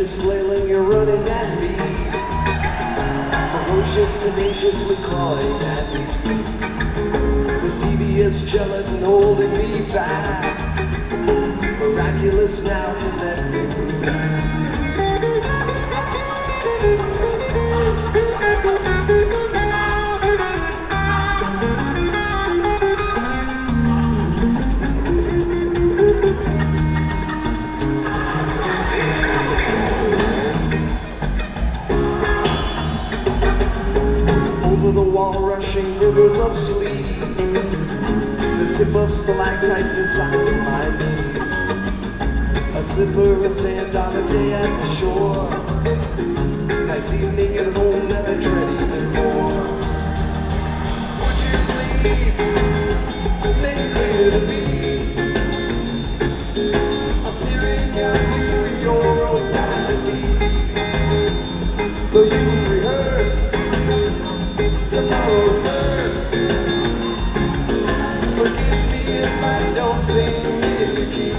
is flailing, you're running at me. Ferocious, tenaciously clawing at me. The devious gelatin holding me fast. Miraculous now you let me lose back. Over the wall rushing rivers of sleaze, the tip of stalactites incising my knees, a slipper of sand on a day at the shore, nice evening at home that I dread even more. Would you please make it clear to me, I'm peering out through your opacity, though you rehearse tomorrow's verse. Forgive me if I don't sing the key.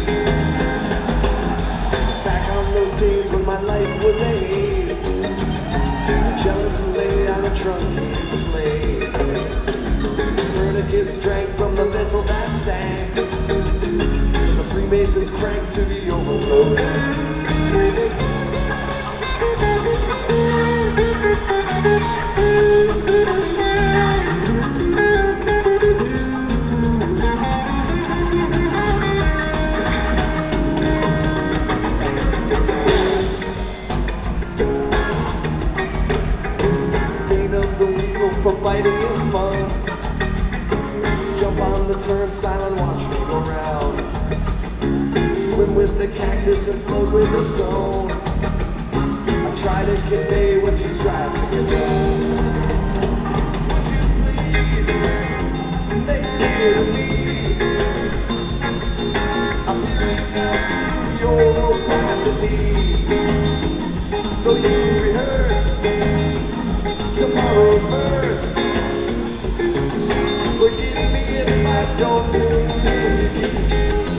Back on those days when my life was a haze, a gelatin lay on a truncated sleigh. Copernicus drank from the vessel that stank. The Freemasons cranked to the overflow tank. For biting is fun. Jump on the turnstile and watch me go round. Swim with the cactus and float with the stone. I try to convey what you strive to convey. Would you please make clear to me, I'm peering out through your opacity, though you rehearse tomorrow's verse. Forgive me if I don't sing the key.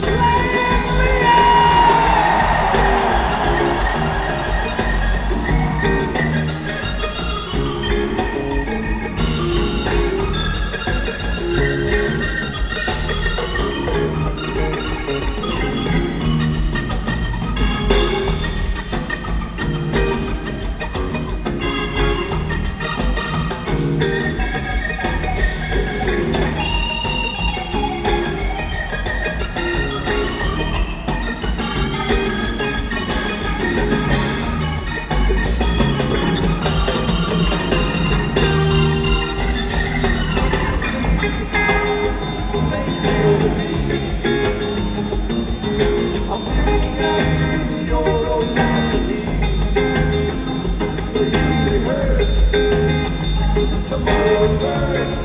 Tomorrow's verse.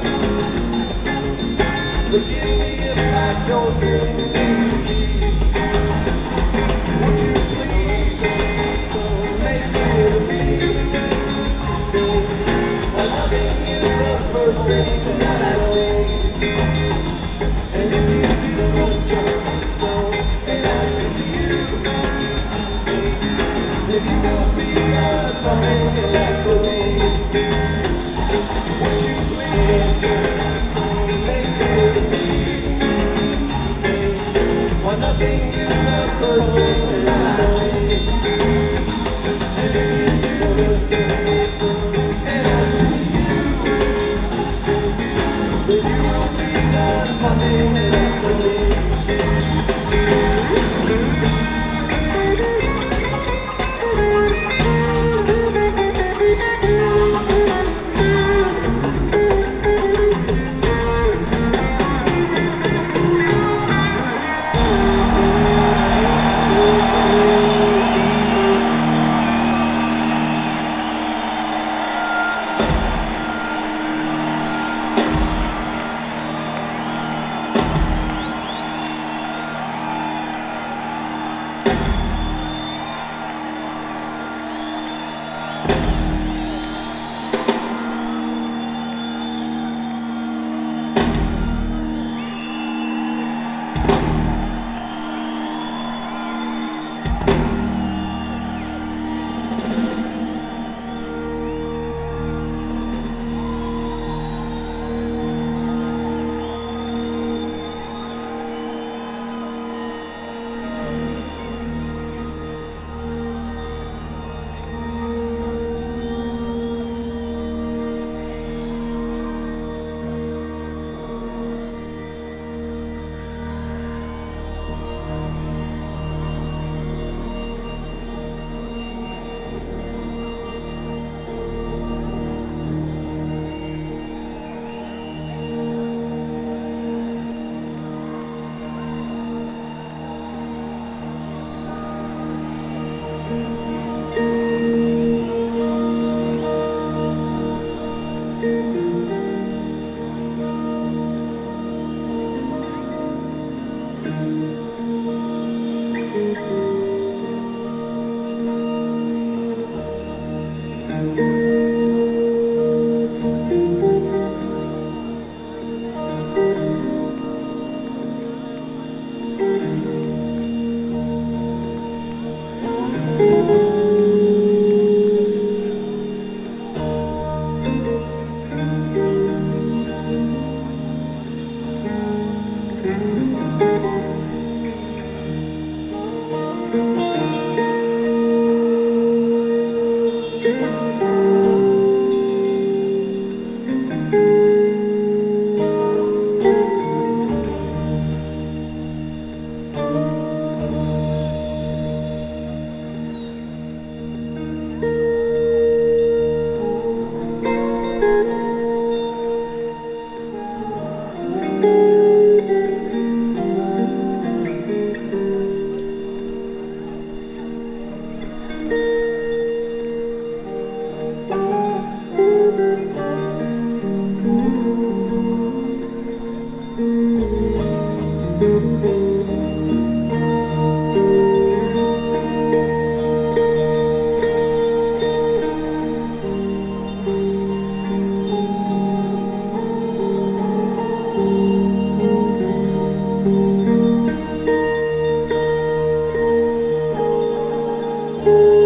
Forgive me if I don't sing the key. Would you please make clear to me, loving is the first thing that I see. And if you do it's no, and I see you, then you will be the life for me. Would you please make clear to me, Thank